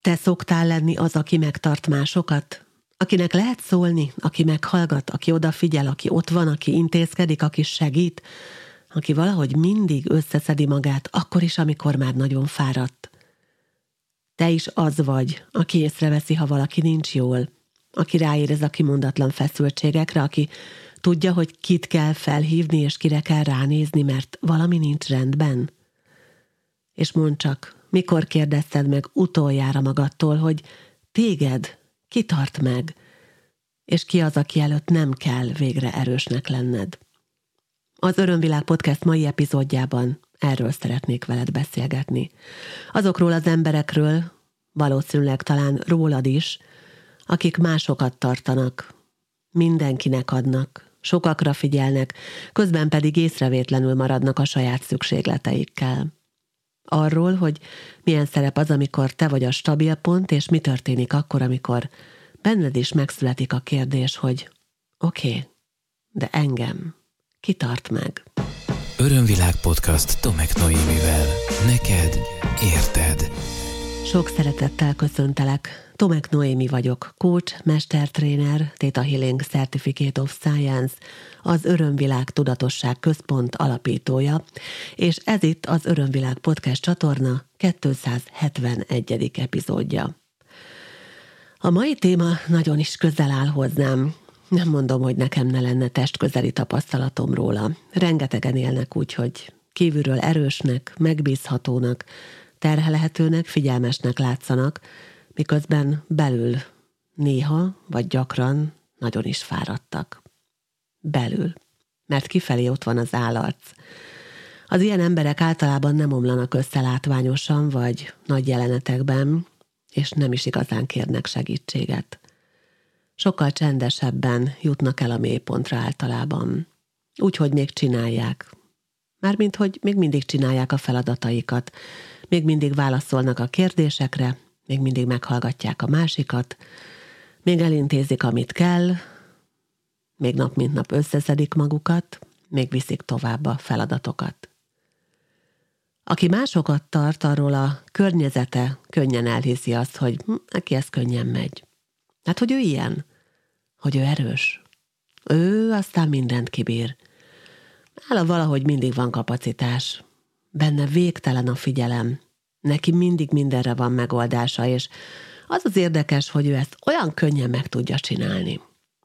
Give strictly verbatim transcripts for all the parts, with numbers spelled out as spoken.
Te szoktál lenni az, aki megtart másokat? Akinek lehet szólni, aki meghallgat, aki odafigyel, aki ott van, aki intézkedik, aki segít, aki valahogy mindig összeszedi magát, akkor is, amikor már nagyon fáradt. Te is az vagy, aki észreveszi, ha valaki nincs jól, aki ráérez a kimondatlan feszültségekre, aki tudja, hogy kit kell felhívni, és kire kell ránézni, mert valami nincs rendben. És mondd csak, mikor kérdezted meg utoljára magadtól, hogy téged ki tart meg, és ki az, aki előtt nem kell végre erősnek lenned. Az Örömvilág Podcast mai epizódjában erről szeretnék veled beszélgetni. Azokról az emberekről, valószínűleg talán rólad is, akik másokat tartanak, mindenkinek adnak, sokakra figyelnek, közben pedig észrevétlenül maradnak a saját szükségleteikkel. Arról, hogy milyen szerep az, amikor te vagy a stabil pont, és mi történik akkor, amikor benned is megszületik a kérdés, hogy oké, okay, de engem ki tart meg? Örömvilág Podcast Tomek Noémivel. Neked érted. Sok szeretettel köszöntelek. Tomek Noémi vagyok, coach, mestertréner, Theta Healing Certificate of Science, az Örömvilág Tudatosság Központ alapítója, és ez itt az Örömvilág Podcast csatorna kétszázhetvenegyedik epizódja. A mai téma nagyon is közel áll hozzám. Nem mondom, hogy nekem ne lenne testközeli tapasztalatom róla. Rengetegen élnek úgy, hogy kívülről erősnek, megbízhatónak, terhelhetőnek, figyelmesnek látszanak, miközben belül néha, vagy gyakran nagyon is fáradtak. Belül. Mert kifelé ott van az állarc. Az ilyen emberek általában nem omlanak össze látványosan, vagy nagy jelenetekben, és nem is igazán kérnek segítséget. Sokkal csendesebben jutnak el a mélypontra általában. Úgyhogy még csinálják. Mármint, hogy még mindig csinálják a feladataikat, még mindig válaszolnak a kérdésekre, még mindig meghallgatják a másikat, még elintézik, amit kell, még nap mint nap összeszedik magukat, még viszik tovább a feladatokat. Aki másokat tart, arról a környezete könnyen elhiszi azt, hogy hm, neki ez könnyen megy. Hát, hogy ő ilyen, hogy ő erős. Ő aztán mindent kibír. Nála valahogy mindig van kapacitás. Benne végtelen a figyelem. Neki mindig mindenre van megoldása, és az az érdekes, hogy ő ezt olyan könnyen meg tudja csinálni.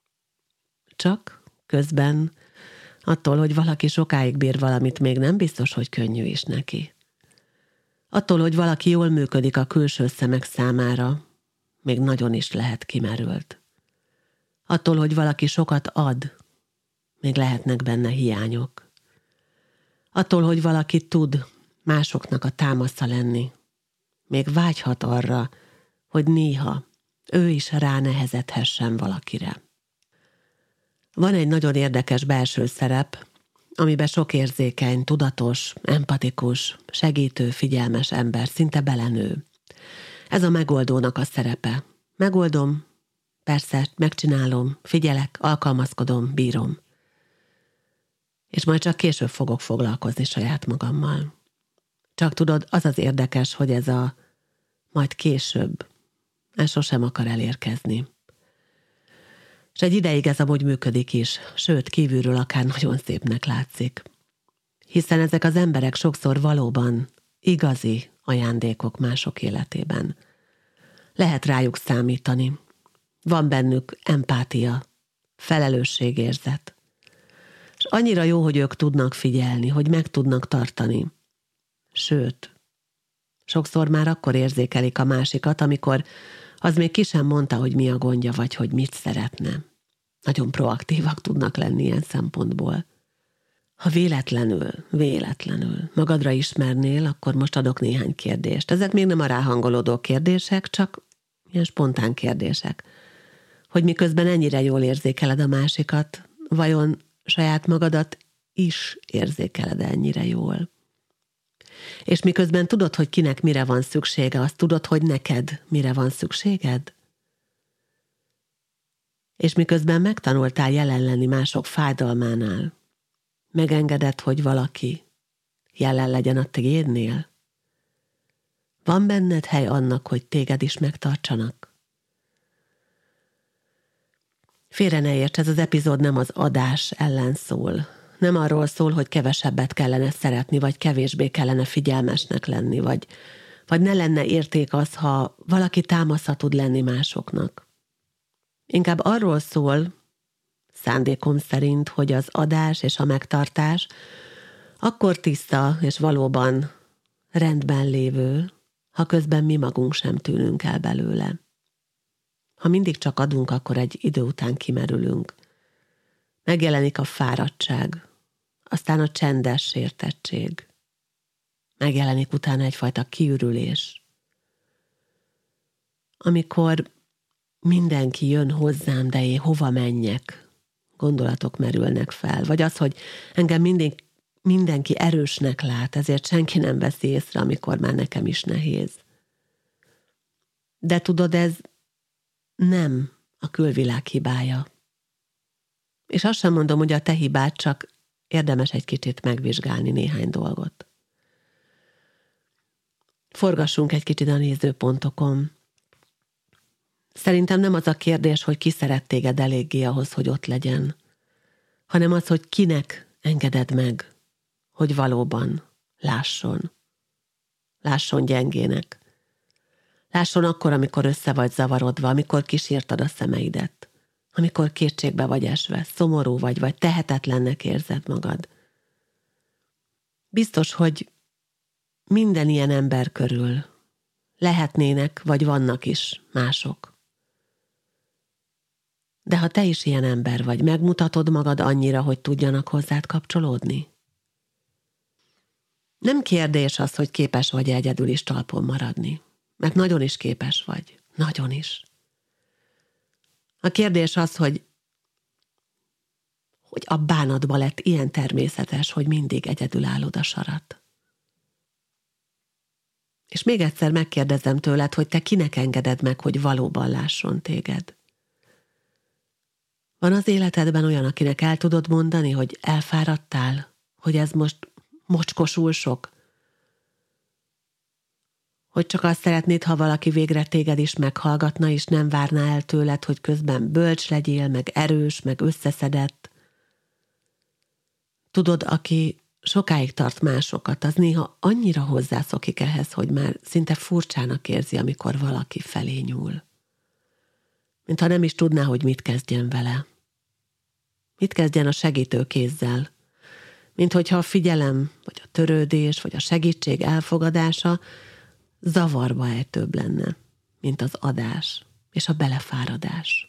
Csak közben attól, hogy valaki sokáig bír valamit, még nem biztos, hogy könnyű is neki. Attól, hogy valaki jól működik a külső szemek számára, még nagyon is lehet kimerült. Attól, hogy valaki sokat ad, még lehetnek benne hiányok. Attól, hogy valaki tud másoknak a támasza lenni, még vágyhat arra, hogy néha ő is ránehezedhessen valakire. Van egy nagyon érdekes belső szerep, amiben sok érzékeny, tudatos, empatikus, segítő, figyelmes ember szinte belenő. Ez a megoldónak a szerepe. Megoldom, persze, megcsinálom, figyelek, alkalmazkodom, bírom. És majd csak később fogok foglalkozni saját magammal. Csak tudod, az az érdekes, hogy ez a majd később, ez sosem akar elérkezni. És egy ideig ez amúgy működik is, sőt, kívülről akár nagyon szépnek látszik. Hiszen ezek az emberek sokszor valóban igazi ajándékok mások életében. Lehet rájuk számítani. Van bennük empátia, felelősségérzet. És annyira jó, hogy ők tudnak figyelni, hogy meg tudnak tartani. Sőt, sokszor már akkor érzékelik a másikat, amikor az még ki sem mondta, hogy mi a gondja, vagy hogy mit szeretne. Nagyon proaktívak tudnak lenni ilyen szempontból. Ha véletlenül, véletlenül magadra ismernél, akkor most adok néhány kérdést. Ezek még nem a ráhangolódó kérdések, csak ilyen spontán kérdések. Hogy miközben ennyire jól érzékeled a másikat, vajon saját magadat is érzékeled ennyire jól? És miközben tudod, hogy kinek mire van szüksége, azt tudod, hogy neked mire van szükséged? És miközben megtanultál jelen lenni mások fájdalmánál, megengeded, hogy valaki jelen legyen a tiédnél? Van benned hely annak, hogy téged is megtartsanak? Félre ne érts, ez az epizód nem az adás ellen szól. Nem arról szól, hogy kevesebbet kellene szeretni, vagy kevésbé kellene figyelmesnek lenni, vagy, vagy ne lenne érték az, ha valaki támasza tud lenni másoknak. Inkább arról szól, szándékom szerint, hogy az adás és a megtartás akkor tiszta és valóban rendben lévő, ha közben mi magunk sem tűnünk el belőle. Ha mindig csak adunk, akkor egy idő után kimerülünk. Megjelenik a fáradtság, aztán a csendes sértettség. Megjelenik utána egyfajta kiürülés. Amikor mindenki jön hozzám, de én hova menjek, gondolatok merülnek fel. Vagy az, hogy engem mindig, mindenki erősnek lát, ezért senki nem veszi észre, amikor már nekem is nehéz. De tudod, ez nem a külvilág hibája. És azt sem mondom, hogy a te hibád, csak érdemes egy kicsit megvizsgálni néhány dolgot. Forgassunk egy kicsit a nézőpontokon. Szerintem nem az a kérdés, hogy ki szeret téged eléggé ahhoz, hogy ott legyen, hanem az, hogy kinek engeded meg, hogy valóban lásson. Lásson gyengének. Lásson akkor, amikor össze vagy zavarodva, amikor kisírtad a szemeidet, amikor kétségbe vagy esve, szomorú vagy, vagy tehetetlennek érzed magad. Biztos, hogy minden ilyen ember körül lehetnének, vagy vannak is mások. De ha te is ilyen ember vagy, megmutatod magad annyira, hogy tudjanak hozzád kapcsolódni? Nem kérdés az, hogy képes vagy egyedül is talpon maradni, mert nagyon is képes vagy, nagyon is. A kérdés az, hogy, hogy a bánatba lett ilyen természetes, hogy mindig egyedül állod a sarat. És még egyszer megkérdezem tőled, hogy te kinek engeded meg, hogy valóban lásson téged. Van az életedben olyan, akinek el tudod mondani, hogy elfáradtál, hogy ez most mocskosul sok? Hogy csak azt szeretnéd, ha valaki végre téged is meghallgatna, és nem várná el tőled, hogy közben bölcs legyél, meg erős, meg összeszedett. Tudod, aki sokáig tart másokat, az néha annyira hozzászokik ehhez, hogy már szinte furcsának érzi, amikor valaki felé nyúl. Mintha nem is tudná, hogy mit kezdjen vele. Mit kezdjen a segítő kézzel? Mint hogyha a figyelem, vagy a törődés, vagy a segítség elfogadása zavarba ejtőbb lenne, mint az adás és a belefáradás.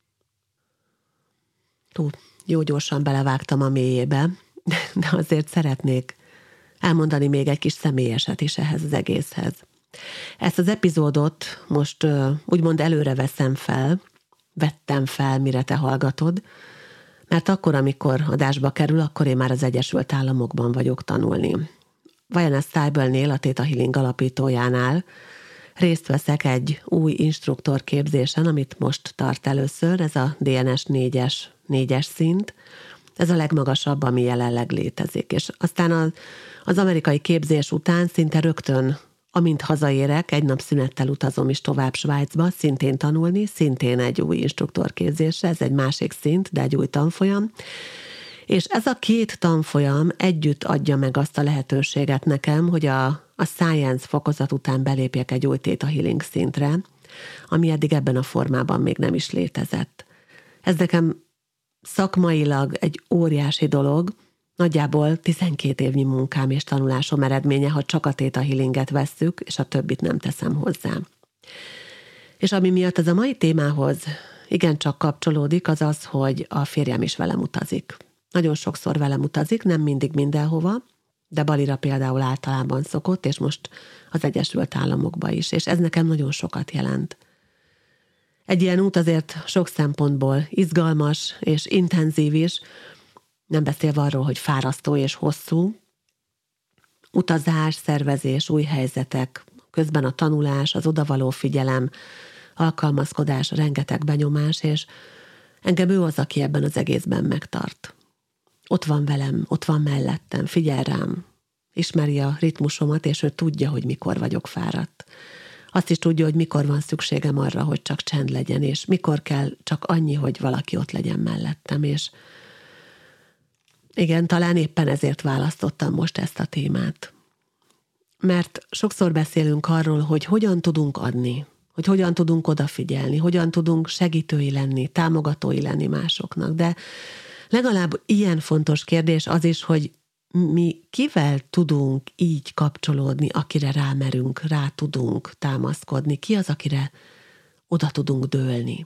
Tú, jó gyorsan belevágtam a mélyébe, de azért szeretnék elmondani még egy kis személyeset is ehhez az egészhez. Ezt az epizódot most úgymond előre veszem fel, vettem fel, mire te hallgatod, mert akkor, amikor adásba kerül, akkor én már az Egyesült Államokban vagyok tanulni. Vajana Stibelnél, a Theta Healing alapítójánál részt veszek egy új instruktorképzésen, amit most tart először, ez a dé en es négyes, négyes szint. Ez a legmagasabb, ami jelenleg létezik. És aztán az, az amerikai képzés után szinte rögtön, amint hazaérek, egy nap szünettel utazom is tovább Svájcba, szintén tanulni, szintén egy új instruktorképzésre, ez egy másik szint, de egy új tanfolyam. És ez a két tanfolyam együtt adja meg azt a lehetőséget nekem, hogy a, a Science fokozat után belépjek egy új Theta Healing szintre, ami eddig ebben a formában még nem is létezett. Ez nekem szakmailag egy óriási dolog, nagyjából tizenkét évnyi munkám és tanulásom eredménye, ha csak a Theta Healinget vesszük, és a többit nem teszem hozzá. És ami miatt ez a mai témához igencsak kapcsolódik, az az, hogy a férjem is velem utazik. Nagyon sokszor velem utazik, nem mindig mindenhova, de Balira például általában szokott, és most az Egyesült Államokba is, és ez nekem nagyon sokat jelent. Egy ilyen út azért sok szempontból izgalmas és intenzív is, nem beszélve arról, hogy fárasztó és hosszú. Utazás, szervezés, új helyzetek, közben a tanulás, az odavaló figyelem, alkalmazkodás, rengeteg benyomás, és engem ő az, aki ebben az egészben megtart. Ott van velem, ott van mellettem, figyel rám, ismeri a ritmusomat, és ő tudja, hogy mikor vagyok fáradt. Azt is tudja, hogy mikor van szükségem arra, hogy csak csend legyen, és mikor kell csak annyi, hogy valaki ott legyen mellettem, és igen, talán éppen ezért választottam most ezt a témát. Mert sokszor beszélünk arról, hogy hogyan tudunk adni, hogy hogyan tudunk odafigyelni, hogyan tudunk segítői lenni, támogatói lenni másoknak, de legalább ilyen fontos kérdés az is, hogy mi kivel tudunk így kapcsolódni, akire rámerünk, rá tudunk támaszkodni, ki az, akire oda tudunk dőlni.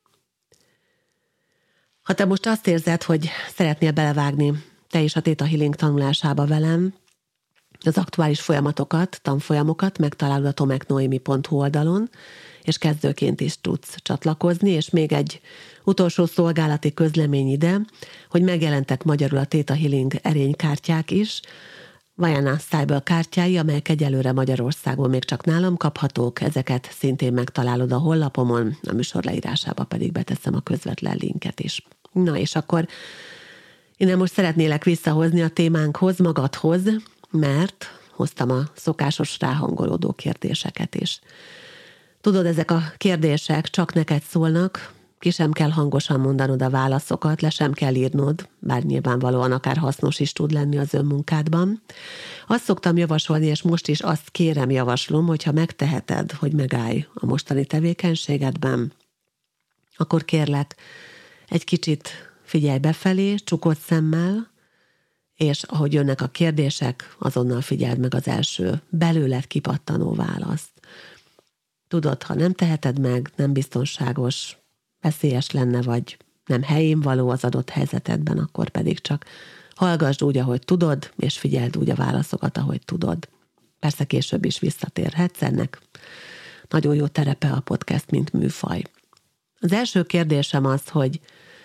Ha te most azt érzed, hogy szeretnél belevágni te is a Theta Healing tanulásába velem, az aktuális folyamatokat, tanfolyamokat megtalálod a tomeknoemi pont hu oldalon, és kezdőként is tudsz csatlakozni, és még egy utolsó szolgálati közlemény ide, hogy megjelentek magyarul a Theta Healing erénykártyák is, Vajana Style kártyái, amelyek egyelőre Magyarországon még csak nálam kaphatók, ezeket szintén megtalálod a honlapomon, a műsor leírásába pedig beteszem a közvetlen linket is. Na és akkor innen most szeretnélek visszahozni a témánkhoz, magadhoz, mert hoztam a szokásos ráhangolódó kérdéseket is. Tudod, ezek a kérdések csak neked szólnak, ki sem kell hangosan mondanod a válaszokat, le sem kell írnod, bár nyilvánvalóan akár hasznos is tud lenni az önmunkádban. Azt szoktam javasolni, és most is azt kérem, javaslom, hogyha megteheted, hogy megállj a mostani tevékenységedben, akkor kérlek, egy kicsit figyelj befelé, csukott szemmel, és ahogy jönnek a kérdések, azonnal figyeld meg az első belőled kipattanó választ. Tudod, ha nem teheted meg, nem biztonságos, veszélyes lenne, vagy nem helyén való az adott helyzetedben, akkor pedig csak hallgassd úgy, ahogy tudod, és figyeld úgy a válaszokat, ahogy tudod. Persze később is visszatérhetsz ennek. Nagyon jó terepe a podcast, mint műfaj. Az első kérdésem az, hogy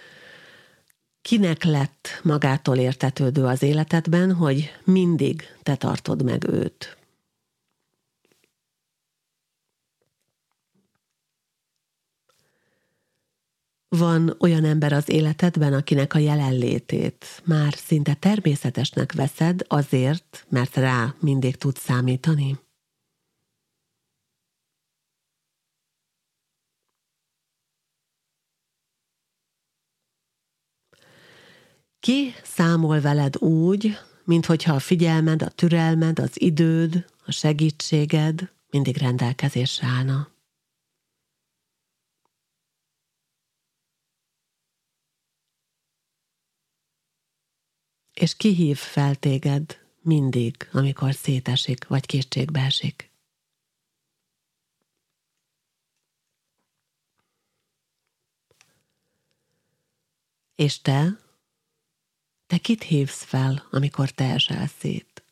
kinek lett magától értetődő az életedben, hogy mindig te tartod meg őt? Van olyan ember az életedben, akinek a jelenlétét már szinte természetesnek veszed azért, mert rá mindig tudsz számítani? Ki számol veled úgy, minthogyha a figyelmed, a türelmed, az időd, a segítséged mindig rendelkezésre állna? És ki hív fel téged mindig, amikor szétesik, vagy kétségbe esik? És te? Te kit hívsz fel, amikor te esel szét?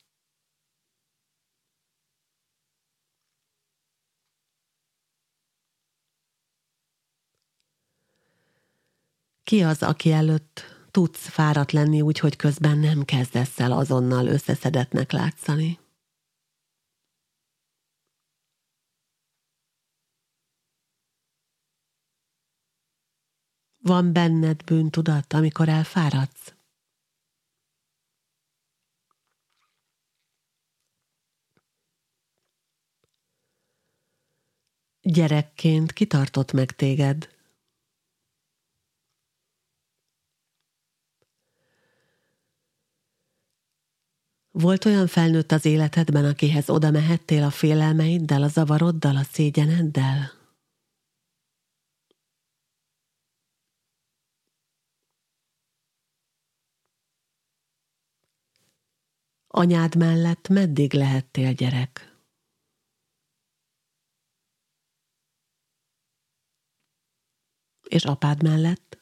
Ki az, aki előtt tudsz fáradt lenni úgy, hogy közben nem kezdesz el azonnal összeszedettnek látszani? Van benned bűntudat, amikor elfáradsz? Gyerekként kitartott meg téged? Volt olyan felnőtt az életedben, akihez oda mehettél a félelmeiddel, a zavaroddal, a szégyeneddel? Anyád mellett meddig lehettél gyerek? És apád mellett?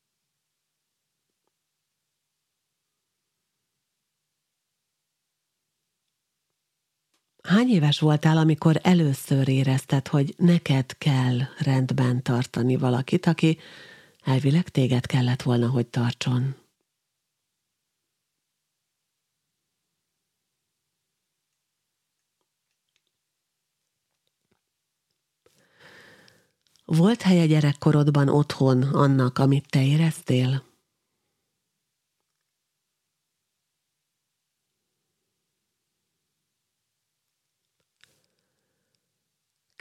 Hány éves voltál, amikor először érezted, hogy neked kell rendben tartani valakit, aki elvileg téged kellett volna, hogy tartson? Volt helye gyerekkorodban otthon annak, amit te éreztél?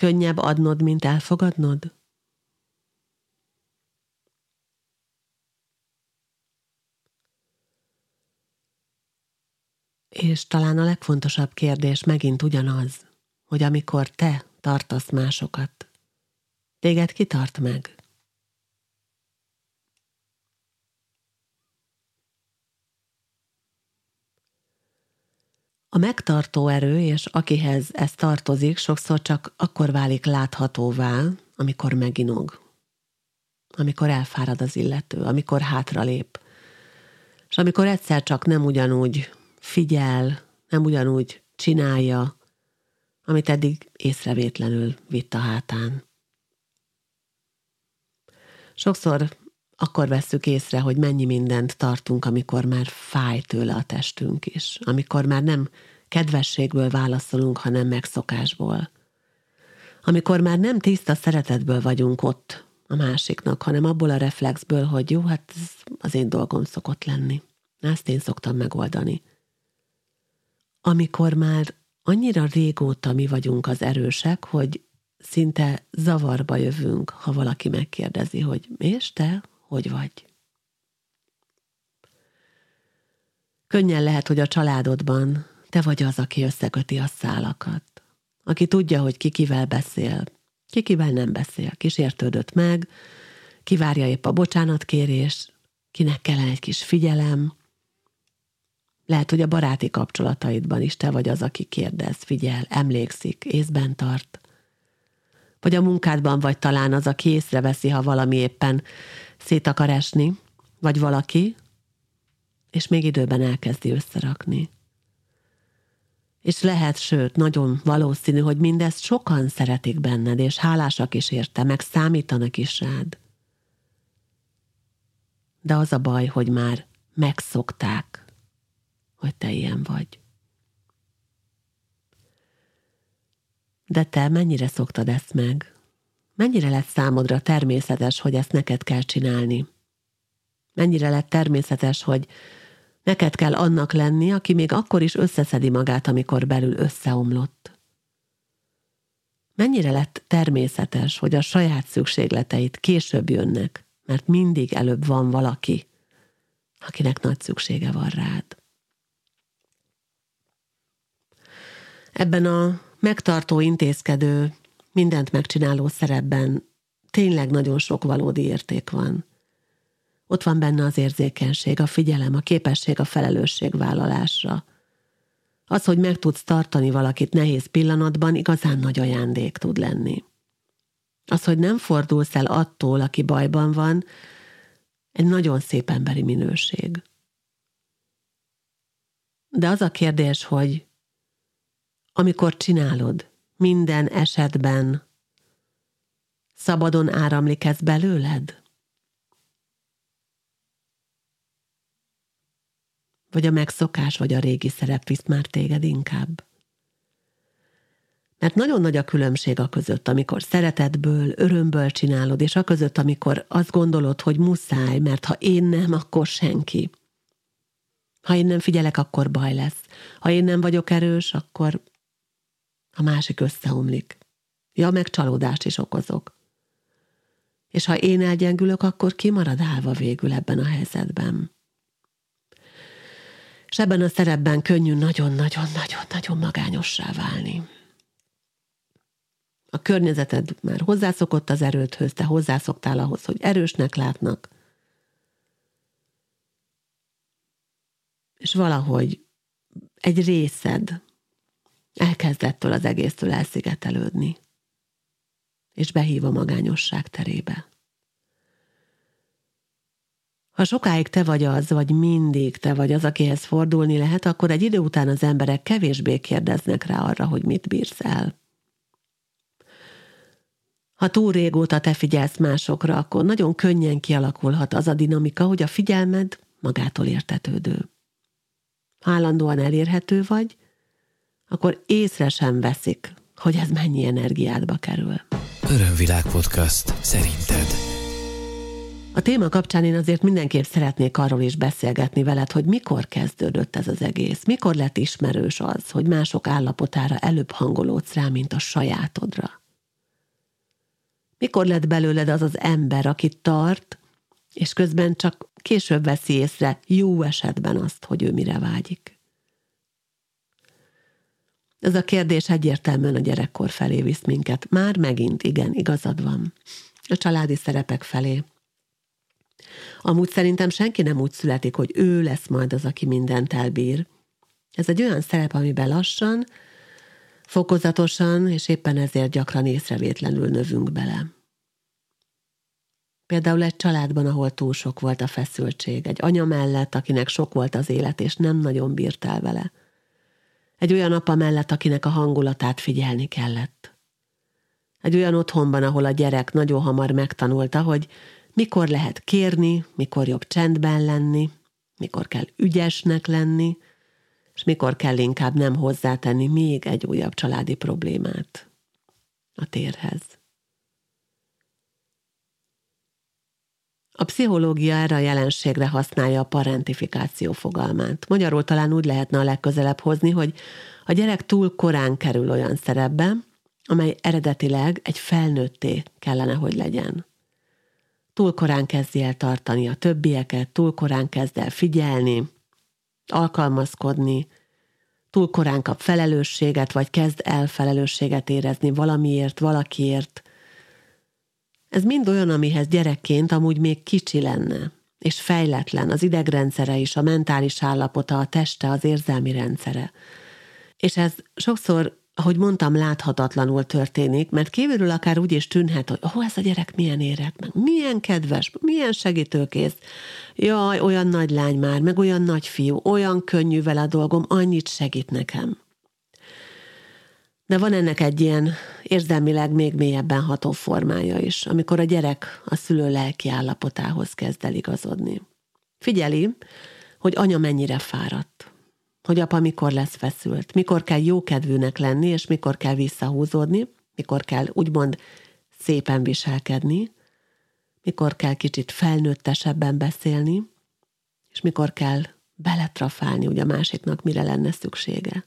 Könnyebb adnod, mint elfogadnod? És talán a legfontosabb kérdés megint ugyanaz, hogy amikor te tartasz másokat, téged ki tart meg? A megtartó erő, és akihez ez tartozik, sokszor csak akkor válik láthatóvá, amikor meginog, amikor elfárad az illető, amikor hátralép, és amikor egyszer csak nem ugyanúgy figyel, nem ugyanúgy csinálja, amit eddig észrevétlenül vitt a hátán. Sokszor akkor vesszük észre, hogy mennyi mindent tartunk, amikor már fáj tőle a testünk is, amikor már nem kedvességből válaszolunk, hanem megszokásból. Amikor már nem tiszta szeretetből vagyunk ott a másiknak, hanem abból a reflexből, hogy jó, hát ez az én dolgom szokott lenni. Ezt én szoktam megoldani. Amikor már annyira régóta mi vagyunk az erősek, hogy szinte zavarba jövünk, ha valaki megkérdezi, hogy és te, hogy vagy? Könnyen lehet, hogy a családodban te vagy az, aki összeköti a szálakat. Aki tudja, hogy ki kivel beszél, ki kivel nem beszél, ki sértődött meg, ki várja épp a bocsánatkérés, kinek kellene egy kis figyelem. Lehet, hogy a baráti kapcsolataidban is te vagy az, aki kérdez, figyel, emlékszik, észben tart. Vagy a munkádban vagy talán az, aki észreveszi, ha valami éppen szét akar esni, vagy valaki, és még időben elkezdi összerakni. És lehet, sőt, nagyon valószínű, hogy mindezt sokan szeretik benned, és hálásak is érte, meg számítanak is rád. De az a baj, hogy már megszokták, hogy te ilyen vagy. De te mennyire szoktad ezt meg? Mennyire lett számodra természetes, hogy ezt neked kell csinálni? Mennyire lett természetes, hogy neked kell annak lenni, aki még akkor is összeszedi magát, amikor belül összeomlott? Mennyire lett természetes, hogy a saját szükségleteit később jönnek, mert mindig előbb van valaki, akinek nagy szüksége van rád? Ebben a megtartó, intézkedő, mindent megcsináló szerepben tényleg nagyon sok valódi érték van. Ott van benne az érzékenység, a figyelem, a képesség a felelősségvállalásra. Az, hogy meg tudsz tartani valakit nehéz pillanatban, igazán nagy ajándék tud lenni. Az, hogy nem fordulsz el attól, aki bajban van, egy nagyon szép emberi minőség. De az a kérdés, hogy amikor csinálod, minden esetben szabadon áramlik ez belőled? Vagy a megszokás, vagy a régi szerep visz már téged inkább? Mert nagyon nagy a különbség a között, amikor szeretetből, örömből csinálod, és a között, amikor azt gondolod, hogy muszáj, mert ha én nem, akkor senki. Ha én nem figyelek, akkor baj lesz. Ha én nem vagyok erős, akkor a másik összeomlik. Ja, meg csalódást is okozok. És ha én elgyengülök, akkor ki marad állva végül ebben a helyzetben? És ebben a szerepben könnyű nagyon-nagyon-nagyon-nagyon magányossá válni. A környezeted már hozzászokott az erődhöz, te hozzászoktál ahhoz, hogy erősnek látnak. És valahogy egy részed elkezdettől az egésztől elszigetelődni, és behív a magányosság terébe. Ha sokáig te vagy az, vagy mindig te vagy az, akihez fordulni lehet, akkor egy idő után az emberek kevésbé kérdeznek rá arra, hogy mit bírsz el. Ha túl régóta te figyelsz másokra, akkor nagyon könnyen kialakulhat az a dinamika, hogy a figyelmed magától értetődő. Ha állandóan elérhető vagy, akkor észre sem veszik, hogy ez mennyi energiádba kerül. Örömvilág podcast szerinted. A téma kapcsán én azért mindenképp szeretnék arról is beszélgetni veled, hogy mikor kezdődött ez az egész, mikor lett ismerős az, hogy mások állapotára előbb hangolódsz rá, mint a sajátodra. Mikor lett belőled az az ember, aki tart, és közben csak később veszi észre, jó esetben azt, hogy ő mire vágyik? Ez a kérdés egyértelműen a gyerekkor felé visz minket. Már megint, igen, igazad van. A családi szerepek felé. Amúgy szerintem senki nem úgy születik, hogy ő lesz majd az, aki mindent elbír. Ez egy olyan szerep, amiben lassan, fokozatosan, és éppen ezért gyakran észrevétlenül növünk bele. Például egy családban, ahol túl sok volt a feszültség, egy anya mellett, akinek sok volt az élet, és nem nagyon bírt el vele. Egy olyan apa mellett, akinek a hangulatát figyelni kellett. Egy olyan otthonban, ahol a gyerek nagyon hamar megtanulta, hogy mikor lehet kérni, mikor jobb csendben lenni, mikor kell ügyesnek lenni, és mikor kell inkább nem hozzátenni még egy újabb családi problémát a térhez. A pszichológia erre a jelenségre használja a parentifikáció fogalmát. Magyarul talán úgy lehetne a legközelebb hozni, hogy a gyerek túl korán kerül olyan szerepbe, amely eredetileg egy felnőtté kellene, hogy legyen. Túl korán kezdi el tartani a többieket, túl korán kezd el figyelni, alkalmazkodni, túl korán kap felelősséget, vagy kezd el felelősséget érezni valamiért, valakiért. Ez mind olyan, amihez gyerekként amúgy még kicsi lenne, és fejletlen az idegrendszere is, a mentális állapota, a teste, az érzelmi rendszere. És ez sokszor, ahogy mondtam, láthatatlanul történik, mert kívülről akár úgy is tűnhet, hogy ó, ez a gyerek milyen érett, meg milyen kedves, milyen segítőkész, jaj, olyan nagy lány már, meg olyan nagy fiú, olyan könnyű vele a dolgom, annyit segít nekem. De van ennek egy ilyen érzelmileg még mélyebben ható formája is, amikor a gyerek a szülő lelki állapotához kezd el igazodni. Figyeli, hogy anya mennyire fáradt, hogy apa mikor lesz feszült, mikor kell jókedvűnek lenni, és mikor kell visszahúzódni, mikor kell úgymond szépen viselkedni, mikor kell kicsit felnőttesebben beszélni, és mikor kell beletrafálni, hogy a másiknak mire lenne szüksége.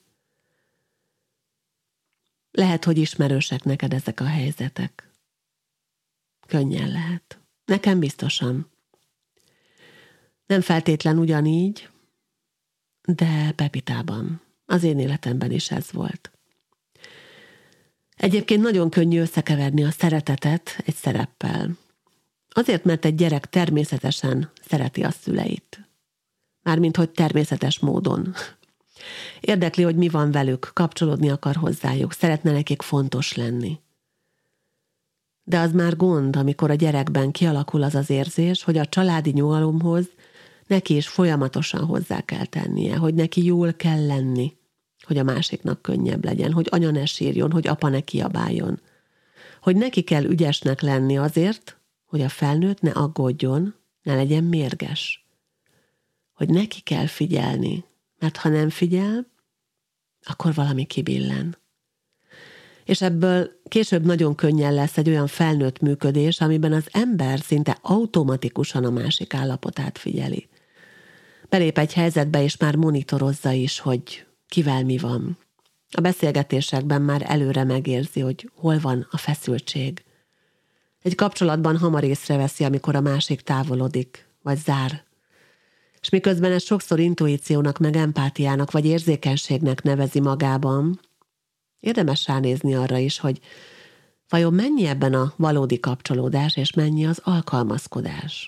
Lehet, hogy ismerősek neked ezek a helyzetek. Könnyen lehet. Nekem biztosan. Nem feltétlen ugyanígy, de Pepitában, az én életemben is ez volt. Egyébként nagyon könnyű összekeverni a szeretetet egy szereppel. Azért, mert egy gyerek természetesen szereti a szüleit. Mármint, hogy természetes módon. Érdekli, hogy mi van velük, kapcsolódni akar hozzájuk, szeretne nekik fontos lenni. De az már gond, amikor a gyerekben kialakul az az érzés, hogy a családi nyugalomhoz neki is folyamatosan hozzá kell tennie, hogy neki jól kell lenni, hogy a másiknak könnyebb legyen, hogy anya ne sírjon, hogy apa ne kiabáljon. Hogy neki kell ügyesnek lenni azért, hogy a felnőtt ne aggódjon, ne legyen mérges. Hogy neki kell figyelni, mert ha nem figyel, akkor valami kibillen. És ebből később nagyon könnyen lesz egy olyan felnőtt működés, amiben az ember szinte automatikusan a másik állapotát figyeli. Belép egy helyzetbe, és már monitorozza is, hogy kivel mi van. A beszélgetésekben már előre megérzi, hogy hol van a feszültség. Egy kapcsolatban hamar észreveszi, amikor a másik távolodik, vagy zár. És miközben ez sokszor intuíciónak, meg empátiának, vagy érzékenységnek nevezi magában, érdemes ránézni arra is, hogy vajon mennyi ebben a valódi kapcsolódás, és mennyi az alkalmazkodás.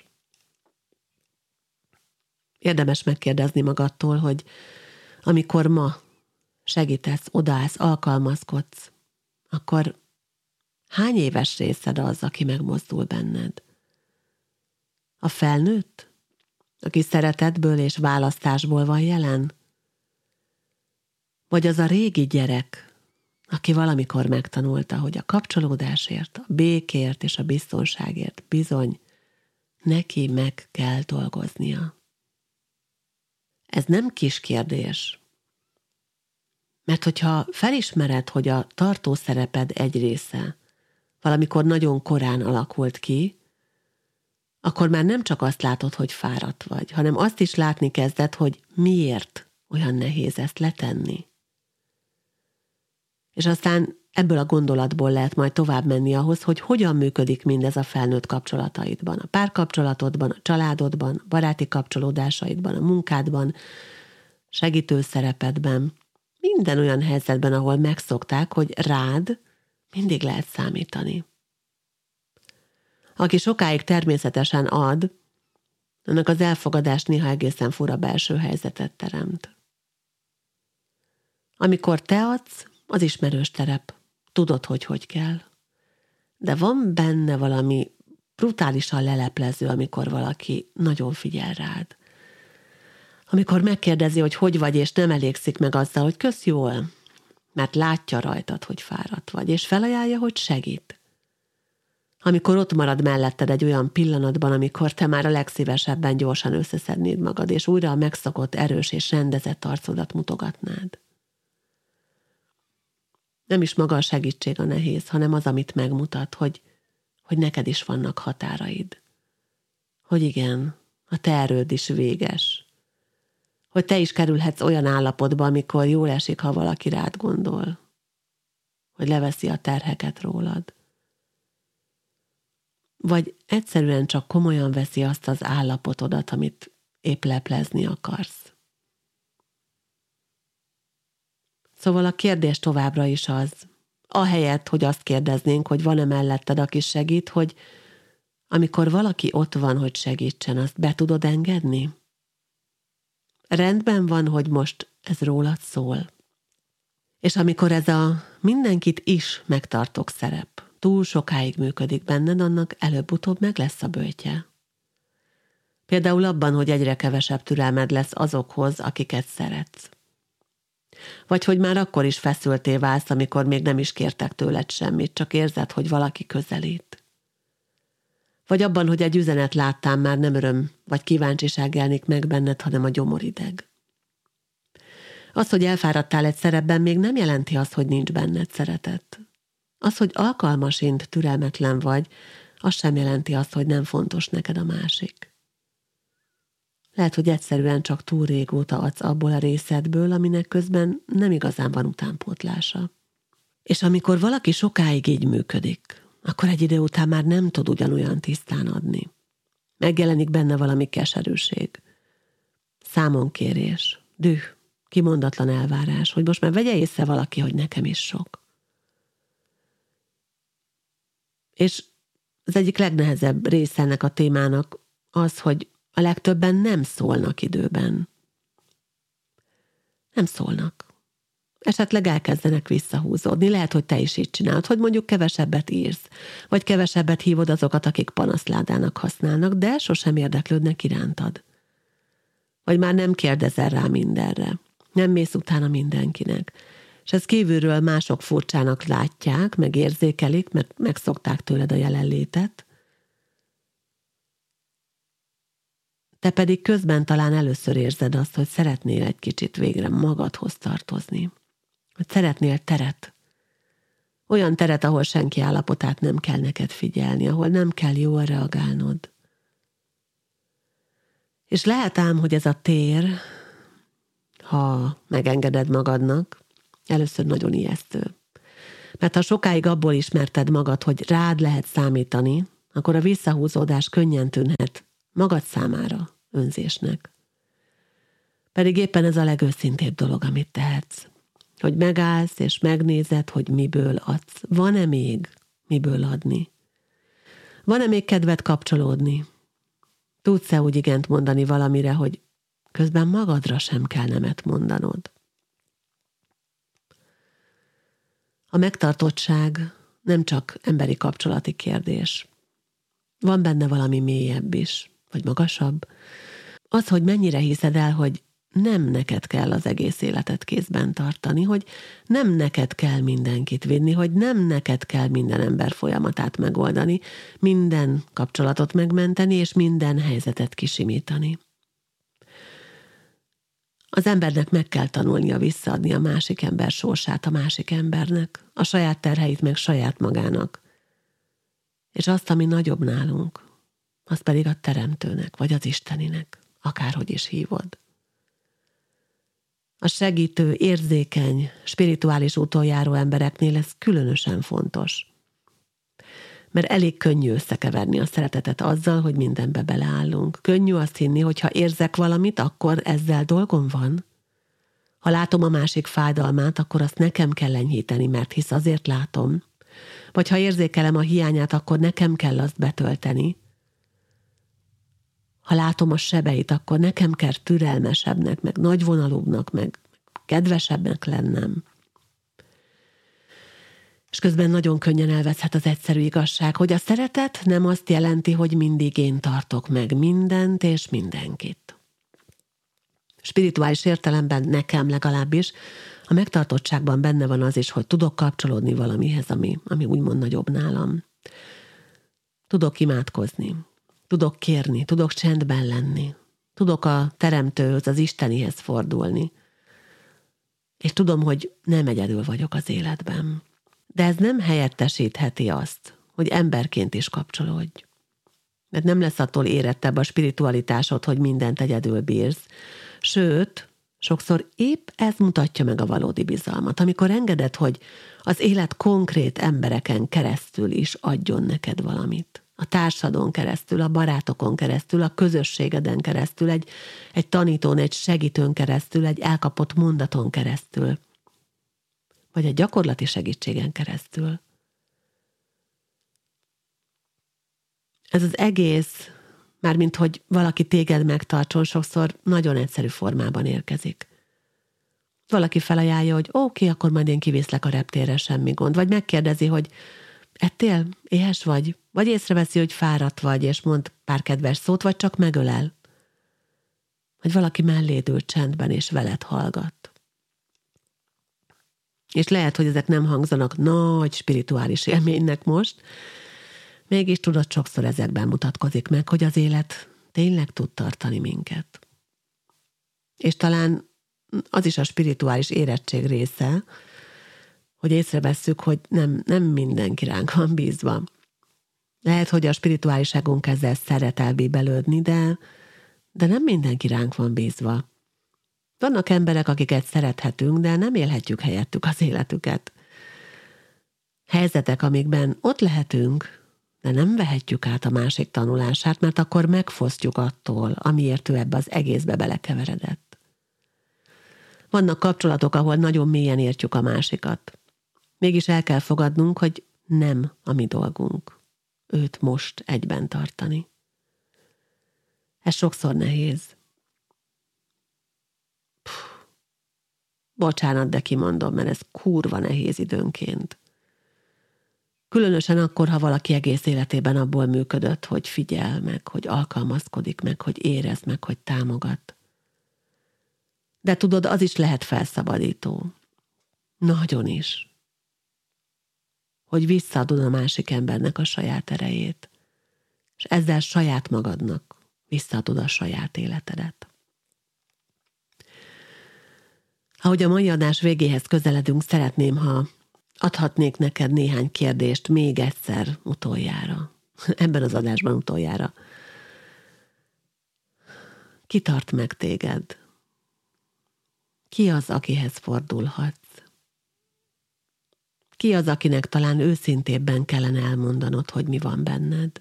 Érdemes megkérdezni magadtól, hogy amikor ma segítesz, odaállsz, alkalmazkodsz, akkor hány éves részed az, aki megmozdul benned? A felnőtt, aki szeretetből és választásból van jelen? Vagy az a régi gyerek, aki valamikor megtanulta, hogy a kapcsolódásért, a békért és a biztonságért bizony neki meg kell dolgoznia? Ez nem kis kérdés. Mert hogyha felismered, hogy a tartószereped egy része valamikor nagyon korán alakult ki, akkor már nem csak azt látod, hogy fáradt vagy, hanem azt is látni kezded, hogy miért olyan nehéz ezt letenni. És aztán ebből a gondolatból lehet majd tovább menni ahhoz, hogy hogyan működik mindez a felnőtt kapcsolataidban, a párkapcsolatodban, a családodban, a baráti kapcsolódásaidban, a munkádban, segítő szerepedben, minden olyan helyzetben, ahol megszokták, hogy rád mindig lehet számítani. Aki sokáig természetesen ad, annak az elfogadás néha egészen fura belső helyzetet teremt. Amikor te adsz, az ismerős terep. Tudod, hogy hogy kell. De van benne valami brutálisan leleplező, amikor valaki nagyon figyel rád. Amikor megkérdezi, hogy hogy vagy, és nem elégszik meg azzal, hogy kösz jól, mert látja rajtad, hogy fáradt vagy, és felajánlja, hogy segít. Amikor ott marad melletted egy olyan pillanatban, amikor te már a legszívesebben gyorsan összeszednéd magad, és újra a megszokott, erős és rendezett arcodat mutogatnád. Nem is maga a segítség a nehéz, hanem az, amit megmutat, hogy, hogy neked is vannak határaid. Hogy igen, a te erőd is véges. Hogy te is kerülhetsz olyan állapotba, amikor jól esik, ha valaki rád gondol. Hogy leveszi a terheket rólad. Vagy egyszerűen csak komolyan veszi azt az állapotodat, amit épp leplezni akarsz. Szóval a kérdés továbbra is az, ahelyett, hogy azt kérdeznénk, hogy van-e melletted, aki segít, hogy amikor valaki ott van, hogy segítsen, azt be tudod engedni? Rendben van, hogy most ez rólad szól. És amikor ez a mindenkit is megtartok szerep túl sokáig működik benned, annak előbb-utóbb meg lesz a böjtje. Például abban, hogy egyre kevesebb türelmed lesz azokhoz, akiket szeretsz. Vagy hogy már akkor is feszülté válsz, amikor még nem is kértek tőled semmit, csak érzed, hogy valaki közelít. Vagy abban, hogy egy üzenet láttál, már nem öröm vagy kíváncsiság jelenik meg benned, hanem a gyomorideg. Az, hogy elfáradtál egy szerepben, még nem jelenti azt, hogy nincs benned szeretet. Az, hogy alkalmasint türelmetlen vagy, az sem jelenti azt, hogy nem fontos neked a másik. Lehet, hogy egyszerűen csak túl régóta adsz abból a részedből, aminek közben nem igazán van utánpótlása. És amikor valaki sokáig így működik, akkor egy idő után már nem tud ugyanolyan tisztán adni. Megjelenik benne valami keserűség, számonkérés, düh, kimondatlan elvárás, hogy most már vegye észre valaki, hogy nekem is sok. És az egyik legnehezebb része ennek a témának az, hogy a legtöbben nem szólnak időben. Nem szólnak. Esetleg elkezdenek visszahúzódni. Lehet, hogy te is így csinálod, hogy mondjuk kevesebbet írsz, vagy kevesebbet hívod azokat, akik panaszládának használnak, de sosem érdeklődnek irántad. Vagy már nem kérdezel rá mindenre. Nem mész utána mindenkinek. És ezt kívülről mások furcsának látják, meg érzékelik, mert megszokták tőled a jelenlétet. Te pedig közben talán először érzed azt, hogy szeretnél egy kicsit végre magadhoz tartozni. Hogy szeretnél teret. Olyan teret, ahol senki állapotát nem kell neked figyelni, ahol nem kell jól reagálnod. És lehet ám, hogy ez a tér, ha megengeded magadnak, először nagyon ijesztő. Mert ha sokáig abból ismerted magad, hogy rád lehet számítani, akkor a visszahúzódás könnyen tűnhet magad számára önzésnek. Pedig éppen ez a legőszintébb dolog, amit tehetsz. Hogy megállsz és megnézed, hogy miből adsz. Van-e még miből adni? Van-e még kedved kapcsolódni? Tudsz-e úgy igent mondani valamire, hogy közben magadra sem kell nemet mondanod? A megtartottság nem csak emberi kapcsolati kérdés. Van benne valami mélyebb is, vagy magasabb. Az, hogy mennyire hiszed el, hogy nem neked kell az egész életet kézben tartani, hogy nem neked kell mindenkit vinni, hogy nem neked kell minden ember folyamatát megoldani, minden kapcsolatot megmenteni, és minden helyzetet kisimítani. Az embernek meg kell tanulnia visszaadni a másik ember sorsát a másik embernek, a saját terheit meg saját magának. És azt, ami nagyobb nálunk, az pedig a teremtőnek, vagy az Isteninek, akárhogy is hívod. A segítő, érzékeny, spirituális úton járó embereknél ez különösen fontos. Mert elég könnyű összekeverni a szeretetet azzal, hogy mindenbe beleállunk. Könnyű azt hinni, hogy ha érzek valamit, akkor ezzel dolgom van. Ha látom a másik fájdalmát, akkor azt nekem kell enyhíteni, mert hisz azért látom. Vagy ha érzékelem a hiányát, akkor nekem kell azt betölteni. Ha látom a sebeit, akkor nekem kell türelmesebbnek, meg nagyvonalúbbnak, meg kedvesebbnek lennem. És közben nagyon könnyen elveszhet az egyszerű igazság, hogy a szeretet nem azt jelenti, hogy mindig én tartok meg mindent és mindenkit. Spirituális értelemben nekem legalábbis a megtartottságban benne van az is, hogy tudok kapcsolódni valamihez, ami, ami úgymond nagyobb nálam. Tudok imádkozni, tudok kérni, tudok csendben lenni, tudok a teremtőhöz, az Istenihez fordulni, és tudom, hogy nem egyedül vagyok az életben. De ez nem helyettesítheti azt, hogy emberként is kapcsolódj. Mert nem lesz attól érettebb a spiritualitásod, hogy mindent egyedül bírsz. Sőt, sokszor épp ez mutatja meg a valódi bizalmat, amikor engeded, hogy az élet konkrét embereken keresztül is adjon neked valamit. A társadon keresztül, a barátokon keresztül, a közösségeden keresztül, egy, egy tanítón, egy segítőn keresztül, egy elkapott mondaton keresztül, vagy egy gyakorlati segítségen keresztül. Ez az egész, mármint hogy valaki téged megtartson, sokszor nagyon egyszerű formában érkezik. Valaki felajánlja, hogy oké, okay, akkor majd én kiviszlek a reptérre, semmi gond. Vagy megkérdezi, hogy ettél, éhes vagy? Vagy észreveszi, hogy fáradt vagy, és mond pár kedves szót, vagy csak megölel. Vagy valaki melléd ül csendben, és veled hallgat. És lehet, hogy ezek nem hangzanak nagy spirituális élménynek most, mégis tudod, sokszor ezekben mutatkozik meg, hogy az élet tényleg tud tartani minket. És talán az is a spirituális érettség része, hogy észrevesszük, hogy nem, nem mindenki ránk van bízva. Lehet, hogy a spirituáliságunk ezzel szeret elbíbelődni, de, de nem mindenki ránk van bízva. Vannak emberek, akiket szerethetünk, de nem élhetjük helyettük az életüket. Helyzetek, amikben ott lehetünk, de nem vehetjük át a másik tanulását, mert akkor megfosztjuk attól, amiért ő ebbe az egészbe belekeveredett. Vannak kapcsolatok, ahol nagyon mélyen értjük a másikat. Mégis el kell fogadnunk, hogy nem a mi dolgunk őt most egyben tartani. Ez sokszor nehéz. Puh. Bocsánat, de kimondom, mert ez kurva nehéz időnként. Különösen akkor, ha valaki egész életében abból működött, hogy figyel meg, hogy alkalmazkodik meg, hogy érez meg, hogy támogat. De tudod, az is lehet felszabadító. Nagyon is. Hogy visszaadod a másik embernek a saját erejét, és ezzel saját magadnak visszaadod a saját életedet. Ahogy a mai adás végéhez közeledünk, szeretném, ha adhatnék neked néhány kérdést még egyszer utoljára. Ebben az adásban utoljára. Ki tart meg téged? Ki az, akihez fordulhatsz? Ki az, akinek talán őszintébben kellene elmondanod, hogy mi van benned?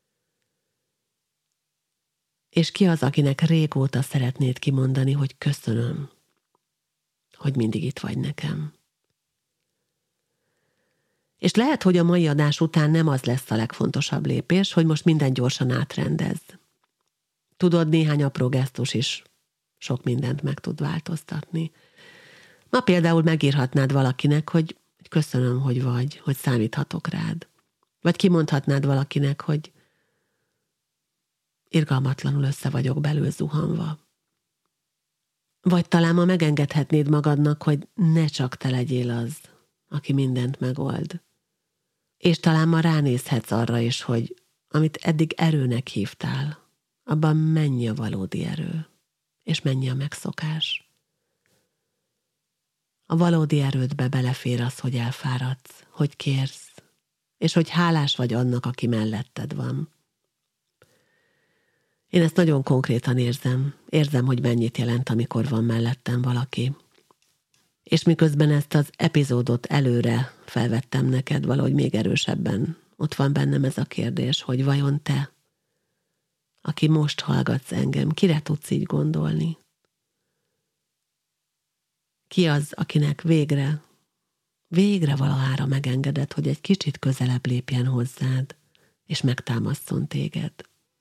És ki az, akinek régóta szeretnéd kimondani, hogy köszönöm, hogy mindig itt vagy nekem? És lehet, hogy a mai adás után nem az lesz a legfontosabb lépés, hogy most minden gyorsan átrendezz. Tudod, néhány apró gesztus is sok mindent meg tud változtatni. Ma például megírhatnád valakinek, hogy köszönöm, hogy vagy, hogy számíthatok rád. Vagy kimondhatnád valakinek, hogy irgalmatlanul össze vagyok belül zuhanva. Vagy talán ma megengedhetnéd magadnak, hogy ne csak te legyél az, aki mindent megold. És talán ma ránézhetsz arra is, hogy amit eddig erőnek hívtál, abban mennyi a valódi erő, és mennyi a megszokás. A valódi erődbe belefér az, hogy elfáradsz, hogy kérsz, és hogy hálás vagy annak, aki melletted van. Én ezt nagyon konkrétan érzem. Érzem, hogy mennyit jelent, amikor van mellettem valaki, És miközben ezt az epizódot előre felvettem neked, valahogy még erősebben ott van bennem ez a kérdés, hogy vajon te, aki most hallgatsz engem, kire tudsz így gondolni? Ki az, akinek végre, végre valahára megengedett, hogy egy kicsit közelebb lépjen hozzád, és megtámaszson téged?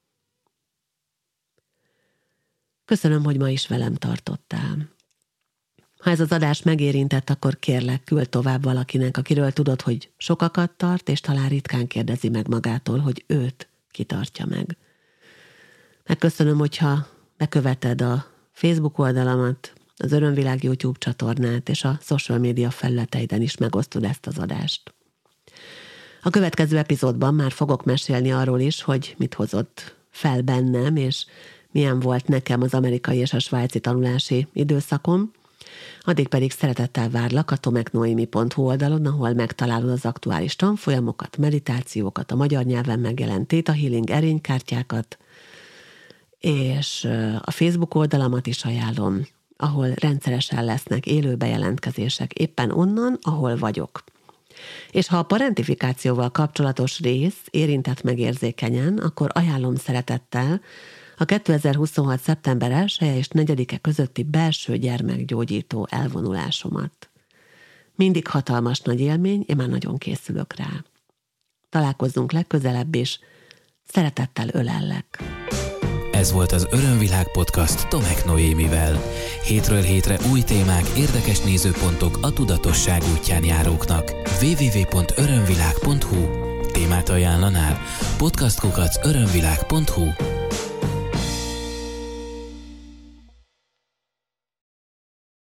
Köszönöm, hogy ma is velem tartottál. Ha ez az adás megérintett, akkor kérlek, küld tovább valakinek, akiről tudod, hogy sokakat tart, és talán ritkán kérdezi meg magától, hogy őt kitartja meg. Megköszönöm, hogyha beköveted a Facebook oldalamat, az Örömvilág YouTube csatornát, és a social media felületeiden is megosztod ezt az adást. A következő epizódban már fogok mesélni arról is, hogy mit hozott fel bennem, és milyen volt nekem az amerikai és a svájci tanulási időszakom. Addig pedig szeretettel várlak a tomeknoemi pont hu oldalon, ahol megtalálod az aktuális tanfolyamokat, meditációkat, a magyar nyelven megjelent Theta Healing erénykártyákat, és a Facebook oldalamat is ajánlom, ahol rendszeresen lesznek élő bejelentkezések éppen onnan, ahol vagyok. És ha a parentifikációval kapcsolatos rész érintett meg érzékenyen, akkor ajánlom szeretettel a kétezer-huszonhat. szeptember elseje és negyedike közötti belső gyermekgyógyító elvonulásomat. Mindig hatalmas nagy élmény, én már nagyon készülök rá. Találkozzunk legközelebb is, szeretettel ölellek. Ez volt az Örömvilág podcast Tomek Noémivel. Hétről hétre új témák, érdekes nézőpontok a tudatosság útján járóknak. double-u double-u double-u pont örömvilág pont hu Témát ajánlanál? podcast kukac örömvilág pont hu